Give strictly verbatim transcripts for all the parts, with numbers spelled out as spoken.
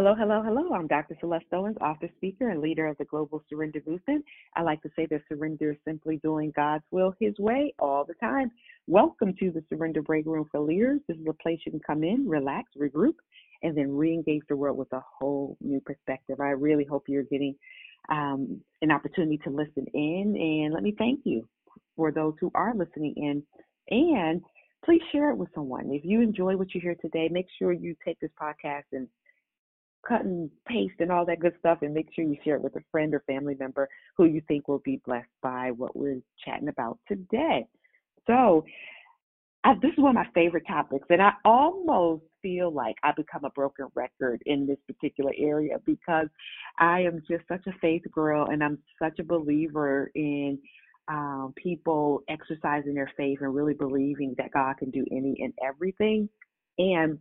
Hello, hello, hello. I'm Doctor Celeste Owens, author, speaker, and leader of the Global Surrender Movement. I like to say that surrender is simply doing God's will His way all the time. Welcome to the Surrender Break Room for Leaders. This is a place you can come in, relax, regroup, and then re-engage the world with a whole new perspective. I really hope you're getting um, an opportunity to listen in, and let me thank you for those who are listening in. And please share it with someone. If you enjoy what you hear today, make sure you take this podcast and cut and paste and all that good stuff, and make sure you share it with a friend or family member who you think will be blessed by what we're chatting about today. So I, this is one of my favorite topics, and I almost feel like I become a broken record in this particular area because I am just such a faith girl, and I'm such a believer in um, people exercising their faith and really believing that God can do any and everything. And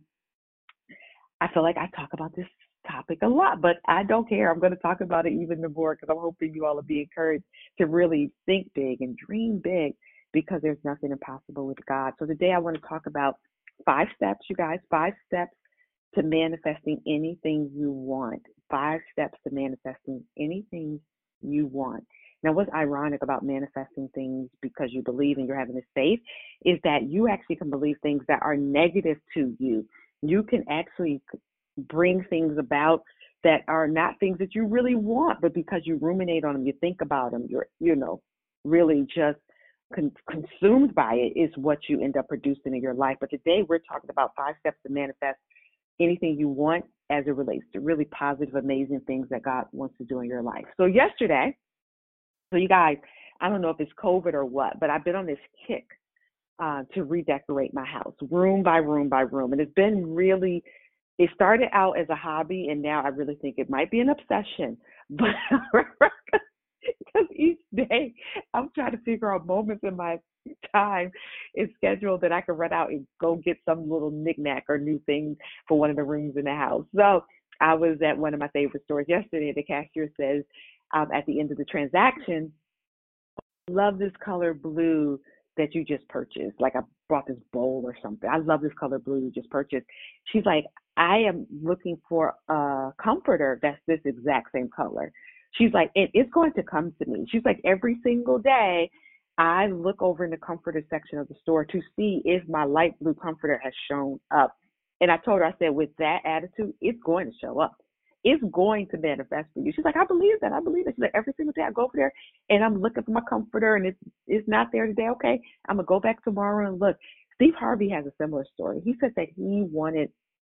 I feel like I talk about this topic a lot, but I don't care. I'm going to talk about it even more because I'm hoping you all will be encouraged to really think big and dream big, because there's nothing impossible with God. So today I want to talk about five steps, you guys, five steps to manifesting anything you want. Five steps to manifesting anything you want. Now, what's ironic about manifesting things because you believe and you're having this faith is that you actually can believe things that are negative to you. You can actually bring things about that are not things that you really want, but because you ruminate on them, you think about them, you're, you know, really just con- consumed by it is what you end up producing in your life. But today we're talking about five steps to manifest anything you want as it relates to really positive, amazing things that God wants to do in your life. So yesterday, so you guys, I don't know if it's COVID or what, but I've been on this kick uh, to redecorate my house, room by room by room. And it's been really, it started out as a hobby, and now I really think it might be an obsession. But because each day I'm trying to figure out moments in my time and schedule that I can run out and go get some little knickknack or new thing for one of the rooms in the house. So I was at one of my favorite stores yesterday, and the cashier says um, at the end of the transaction, "Love this color blue that you just purchased." Like I bought this bowl or something. "I love this color blue you just purchased." She's like, "I am looking for a comforter that's this exact same color." She's like, "And it's going to come to me." She's like, "Every single day, I look over in the comforter section of the store to see if my light blue comforter has shown up." And I told her, I said, with that attitude, it's going to show up. It's going to manifest for you. She's like, "I believe that. I believe that." She's like, "Every single day I go over there and I'm looking for my comforter and it's it's not there today. Okay, I'm gonna go back tomorrow and look." Steve Harvey has a similar story. He said that he wanted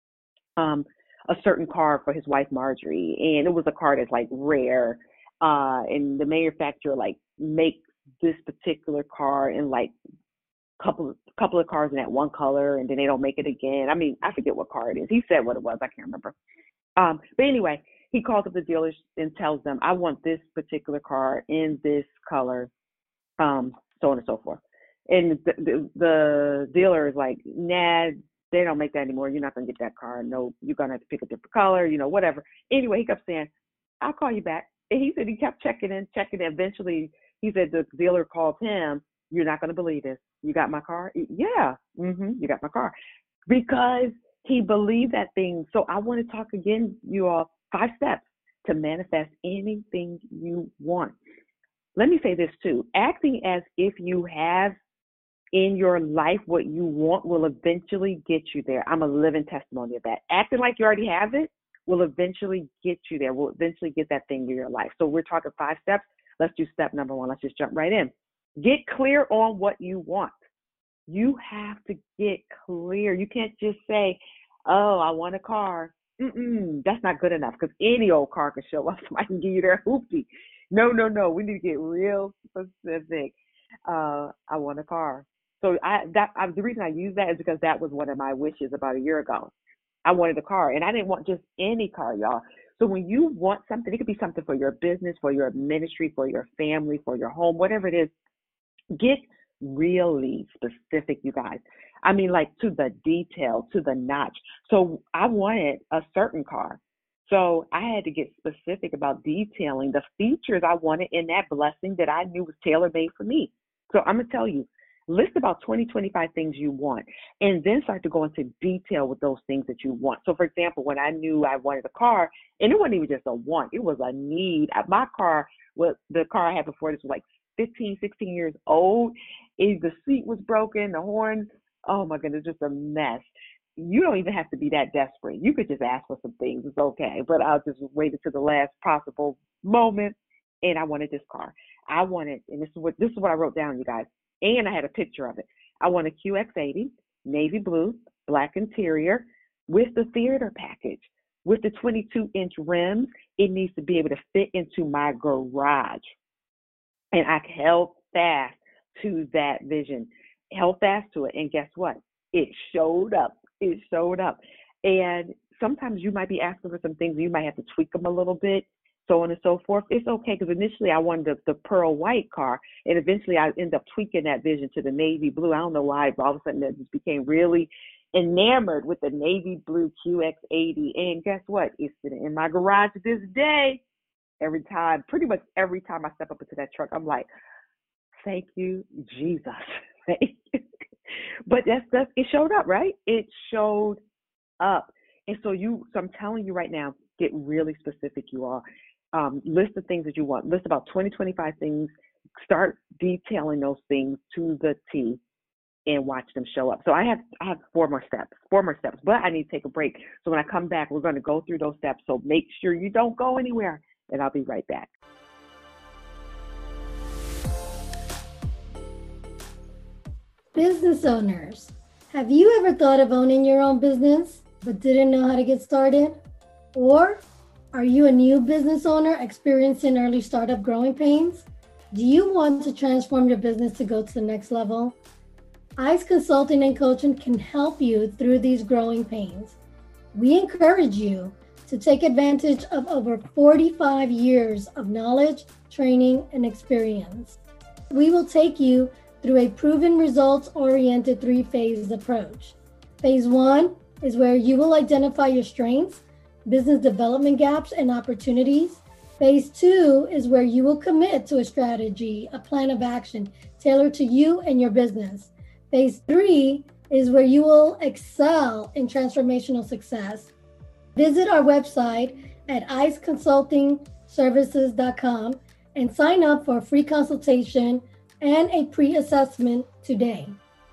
um a certain car for his wife Marjorie, and it was a car that's like rare. Uh, and the manufacturer like makes this particular car in like couple couple of cars in that one color, and then they don't make it again. I mean, I forget what car it is. He said what it was. I can't remember. Um, but anyway, he calls up the dealers and tells them, "I want this particular car in this color," um, so on and so forth. And the, the, the dealer is like, "Nah, they don't make that anymore. You're not going to get that car. No, you're going to have to pick a different color, you know, whatever." Anyway, he kept saying, "I'll call you back." And he said he kept checking in, checking in. Eventually, he said the dealer called him. "You're not going to believe this. You got my car?" "Yeah, mm-hmm, you got my car." Because he believed that thing. So I want to talk again, you all, five steps to manifest anything you want. Let me say this too. Acting as if you have in your life what you want will eventually get you there. I'm a living testimony of that. Acting like you already have it will eventually get you there, will eventually get that thing in your life. So we're talking five steps. Let's do step number one. Let's just jump right in. Get clear on what you want. You have to get clear. You can't just say, "Oh, I want a car." Mm-mm, that's not good enough, because any old car can show up. Somebody can give you their hoopty. No, no, no. We need to get real specific. Uh, I want a car. So I that I, the reason I use that is because that was one of my wishes about a year ago. I wanted a car, and I didn't want just any car, y'all. So when you want something, it could be something for your business, for your ministry, for your family, for your home, whatever it is. Get really specific, you guys. I mean, like to the detail, to the notch. So I wanted a certain car. So I had to get specific about detailing the features I wanted in that blessing that I knew was tailor-made for me. So I'm going to tell you, List about twenty, twenty-five things you want, and then start to go into detail with those things that you want. So, for example, when I knew I wanted a car, and it wasn't even just a want, it was a need. My car, was the car I had before this was like fifteen, sixteen years old. It, the seat was broken, the horn, oh my goodness, just a mess. You don't even have to be that desperate. You could just ask for some things. It's okay. But I'll just wait until the last possible moment, and I wanted this car. I wanted, and this is what this is what I wrote down, you guys. And I had a picture of it. I want a Q X eighty, navy blue, black interior, with the theater package, with the twenty-two inch rims. It needs to be able to fit into my garage. And I held fast to that vision, held fast to it. And guess what? It showed up. It showed up. And sometimes you might be asking for some things. You might have to tweak them a little bit, so on and so forth. It's okay, because initially I wanted the, the pearl white car, and eventually I ended up tweaking that vision to the navy blue. I don't know why, but all of a sudden I just became really enamored with the navy blue Q X eighty. And guess what? It's sitting in my garage to this day. Every time, pretty much every time I step up into that truck, I'm like, thank you, Jesus. Thank you. But that's, that's, it showed up, right? It showed up. And so you, so I'm telling you right now, get really specific, you all. Um, list the things that you want. List about twenty, twenty-five things. Start detailing those things to the T and watch them show up. So I have I have four more steps, four more steps, but I need to take a break. So when I come back, we're going to go through those steps. So make sure you don't go anywhere, and I'll be right back. Business owners, have you ever thought of owning your own business but didn't know how to get started? Or are you a new business owner experiencing early startup growing pains? Do you want to transform your business to go to the next level? ICE Consulting and Coaching can help you through these growing pains. We encourage you to take advantage of over forty-five years of knowledge, training, and experience. We will take you through a proven results-oriented three-phase approach. Phase one is where you will identify your strengths, business development gaps, and opportunities. Phase two is where you will commit to a strategy, a plan of action tailored to you and your business. Phase three is where you will excel in transformational success. Visit our website at ice consulting services dot com and sign up for a free consultation and a pre-assessment today.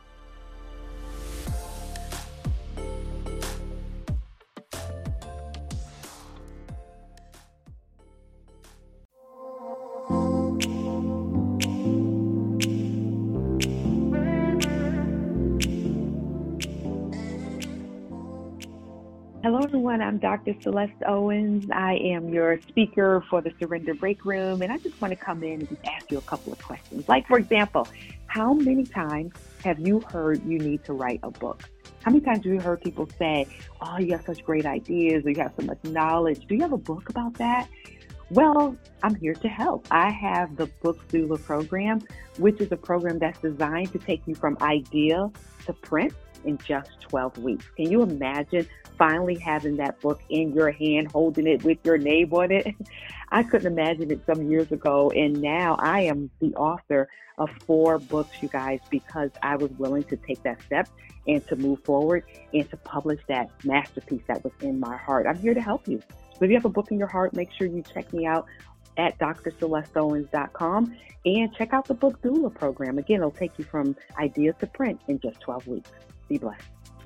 Hello, everyone. I'm Doctor Celeste Owens. I am your speaker for the Surrender Break Room, and I just want to come in and just ask you a couple of questions. Like, for example, how many times have you heard you need to write a book? How many times have you heard people say, oh, you have such great ideas, or you have so much knowledge. Do you have a book about that? Well, I'm here to help. I have the Book Doula program, which is a program that's designed to take you from idea to print in just twelve weeks. Can you imagine finally having that book in your hand, holding it with your name on it? I couldn't imagine it some years ago, and now I am the author of four books, you guys, because I was willing to take that step and to move forward and to publish that masterpiece that was in my heart. I'm here to help you. So if you have a book in your heart, make sure you check me out at d r celeste owens dot com and check out the Book Doula program. Again, it'll take you from idea to print in just twelve weeks. Be blessed.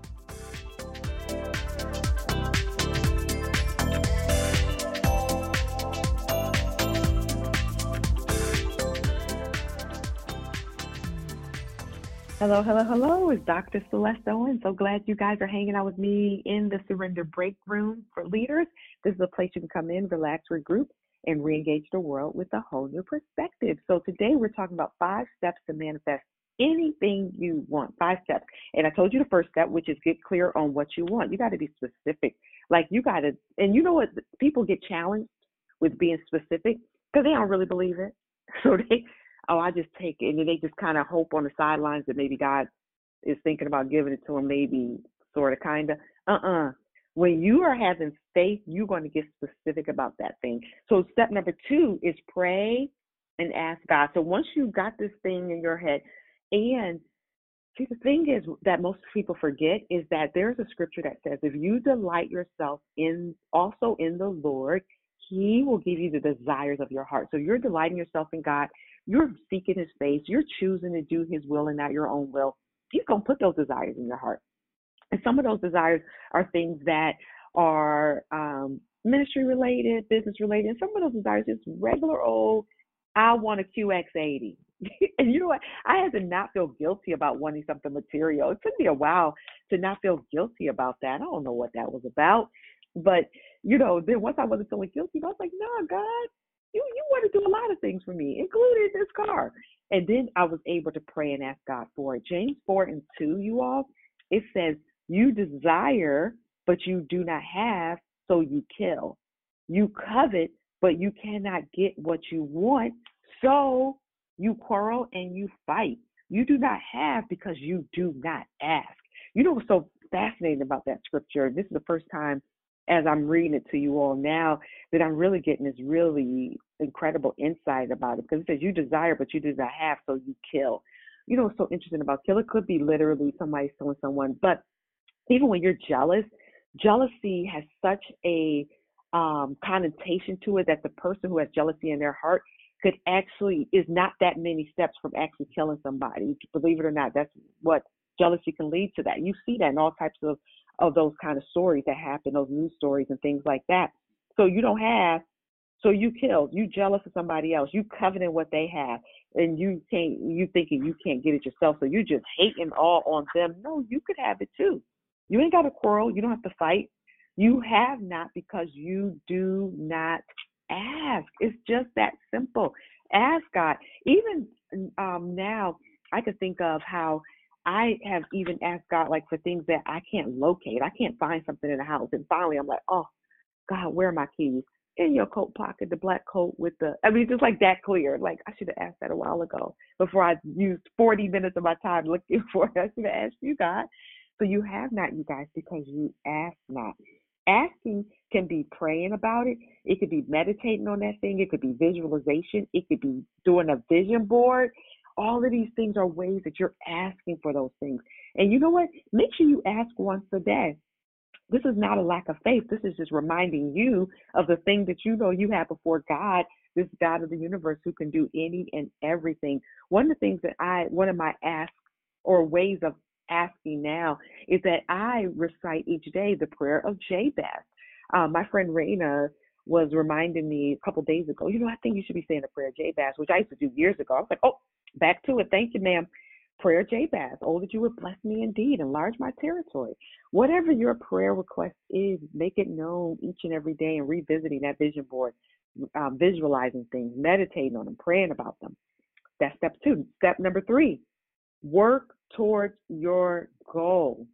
Hello, hello, hello. It's Doctor Celeste Owens. So glad you guys are hanging out with me in the Surrender Break Room for Leaders. This is a place you can come in, relax, regroup, and re-engage the world with a whole new perspective. So today we're talking about five steps to manifest anything you want. Five steps. And I told you the first step, which is get clear on what you want. You got to be specific. Like you got to, and you know what? People get challenged with being specific because they don't really believe it. So they, oh, I just take it. And then they just kind of hope on the sidelines that maybe God is thinking about giving it to them, maybe, sort of, kind of. Uh-uh. When you are having faith, you're going to get specific about that thing. So step number two is pray and ask God. So once you got this thing in your head, and See, the thing is that most people forget is that there's a scripture that says, if you delight yourself in also in the Lord, he will give you the desires of your heart. So you're delighting yourself in God. You're seeking his face. You're choosing to do his will and not your own will. He's going to put those desires in your heart. And some of those desires are things that are um, ministry related, business related. And some of those desires is regular old, I want a Q X eighty. And you know what? I had to not feel guilty about wanting something material. It took me a while to not feel guilty about that. I don't know what that was about. But, you know, then once I wasn't feeling guilty, I was like, no, God, you, you want to do a lot of things for me, including this car. And then I was able to pray and ask God for it. James four and two, you all, it says, you desire, but you do not have, so you kill. You covet, but you cannot get what you want, so you quarrel and you fight. You do not have because you do not ask. You know what's so fascinating about that scripture? This is the first time as I'm reading it to you all now that I'm really getting this really incredible insight about it, because it says you desire, but you do not have, so you kill. You know what's so interesting about kill? It could be literally somebody killing someone, but even when you're jealous, jealousy has such a um, connotation to it that the person who has jealousy in their heart could actually, is not that many steps from actually killing somebody. Believe it or not, that's what jealousy can lead to that. You see that in all types of, of those kind of stories that happen, those news stories and things like that. So you don't have, so you killed, you jealous of somebody else, you coveting what they have, and you can't, you thinking you can't get it yourself, so you just hating all on them. No, you could have it too. You ain't got to quarrel. You don't have to fight. You have not because you do not ask. It's just that simple. Ask God. Even um, now, I could think of how I have even asked God, like, for things that I can't locate. I can't find something in the house. And finally, I'm like, oh, God, where are my keys? In your coat pocket, the black coat with the, I mean, just like that clear. Like, I should have asked that a while ago before I used forty minutes of my time looking for it. I should have asked you, God. So you have not, you guys, because you ask not. Asking can be praying about it. It could be meditating on that thing. It could be visualization. It could be doing a vision board. All of these things are ways that you're asking for those things. And you know what? Make sure you ask once a day. This is not a lack of faith. This is just reminding you of the thing that you know you have before God, this God of the universe who can do any and everything. One of the things that I, one of my asks or ways of asking now is that I recite each day the prayer of Jabez. Um, my friend Raina was reminding me a couple of days ago, you know, I think you should be saying the prayer of Jabez, which I used to do years ago. I was like, oh, back to it. Thank you, ma'am. Prayer Jabez. Oh, that you would bless me indeed, enlarge my territory. Whatever your prayer request is, make it known each and every day and revisiting that vision board, um, visualizing things, meditating on them, praying about them. That's step two. Step number three, work towards your goal.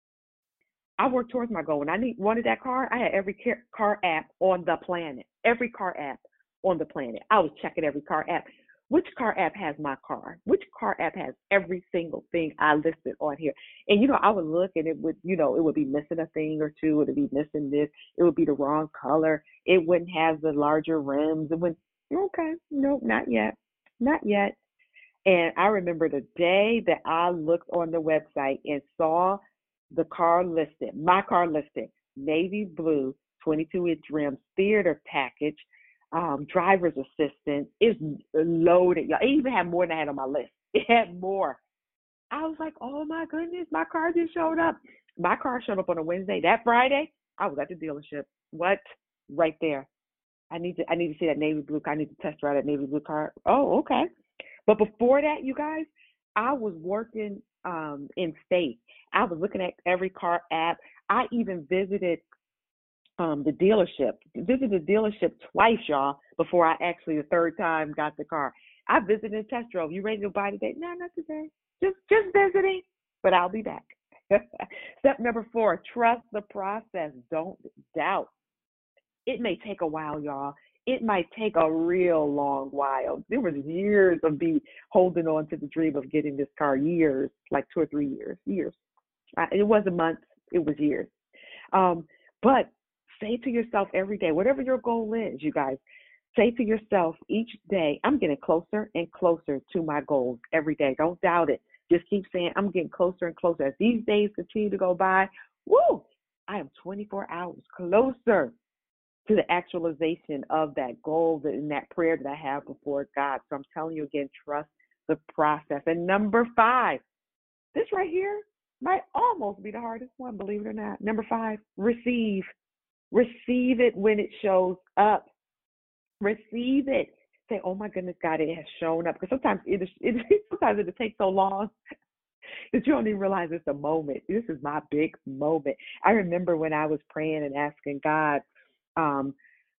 I worked towards my goal. When I need, wanted that car, I had every car app on the planet, every car app on the planet. I was checking every car app. Which car app has my car? Which car app has every single thing I listed on here? And, you know, I would look and it would, you know, it would be missing a thing or two. It would be missing this. It would be the wrong color. It wouldn't have the larger rims. It would, okay, nope, not yet. Not yet. And I remember the day that I looked on the website and saw the car listed, my car listed, navy blue, twenty-two inch rims, theater package, um, driver's assistant, is loaded. Y'all, it even had more than I had on my list. It had more. I was like, oh my goodness, my car just showed up. My car showed up on a Wednesday. That Friday, I was at the dealership. What? Right there. I need to I need to see that navy blue car. I need to test drive that navy blue car. Oh, okay. But before that, you guys, I was working um, in state. I was looking at every car app. I even visited um, the dealership. Visited the dealership twice, y'all, before I actually the third time got the car. I visited and test drove. You ready to buy today? No, not today. Just just visiting, but I'll be back. Step number four, trust the process. Don't doubt. It may take a while, y'all. It might take a real long while. There was years of me holding on to the dream of getting this car, years, like two or three years, years. Uh, it wasn't months, it was years. Um, but say to yourself every day, whatever your goal is, you guys, say to yourself each day, I'm getting closer and closer to my goals every day. Don't doubt it. just keep saying, I'm getting closer and closer. As these days continue to go by, woo, I am twenty-four hours closer to the actualization of that goal that, in that prayer that I have before God. So I'm telling you again, trust the process. And number five, this right here might almost be the hardest one, believe it or not. Number five, receive. Receive it when it shows up. Receive it. Say, oh my goodness, God, it has shown up. Because sometimes it, is, it sometimes it takes so long that you don't even realize it's a moment. This is my big moment. I remember when I was praying and asking God, um,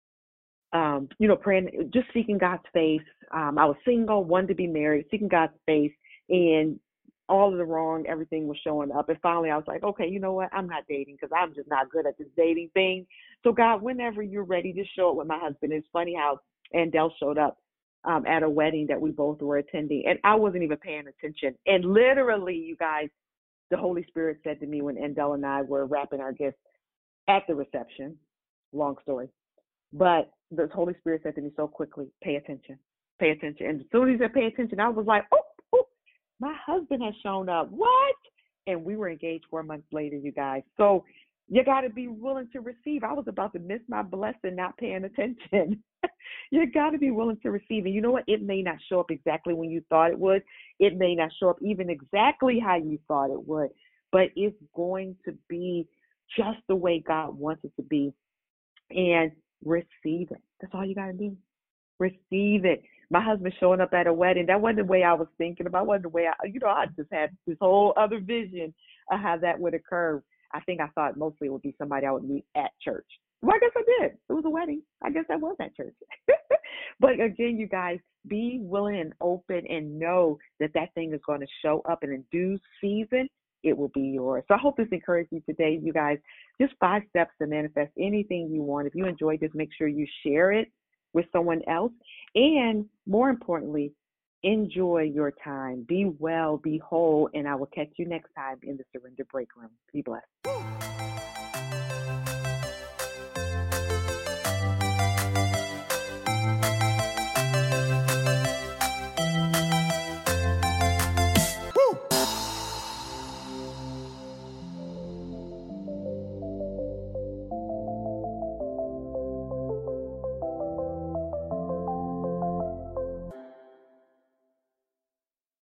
um, you know, praying, just seeking God's face. Um, I was single, wanted to be married, seeking God's face, and all of the wrong, everything was showing up. And finally I was like, okay, you know what? I'm not dating because I'm just not good at this dating thing. So God, whenever you're ready, just show up with my husband. It's funny how Andell showed up um, at a wedding that we both were attending, and I wasn't even paying attention. And literally, you guys, the Holy Spirit said to me when Andell and I were wrapping our gifts at the reception, long story, but the Holy Spirit said to me so quickly, pay attention, pay attention. And as soon as he said pay attention, I was like, oh, oh, my husband has shown up. What? And we were engaged four months later, you guys. So you got to be willing to receive. I was about to miss my blessing not paying attention. You got to be willing to receive. And you know what? It may not show up exactly when you thought it would. It may not show up even exactly how you thought it would. But it's going to be just the way God wants it to be. And receive it. That's all you got to do. Receive it. My husband showing up at a wedding, that wasn't the way I was thinking about. Wasn't the way I, you know, I just had this whole other vision of how that would occur. I think I thought mostly it would be somebody I would meet at church. Well, I guess I did. It was a wedding. I guess that was at church. But again, you guys, be willing and open and know that that thing is going to show up, and in due season, it will be yours. So I hope this encouraged you today, you guys. Just five steps to manifest anything you want. If you enjoyed this, make sure you share it with someone else. And more importantly, enjoy your time. Be well, be whole, and I will catch you next time in the Surrender Break Room. Be blessed.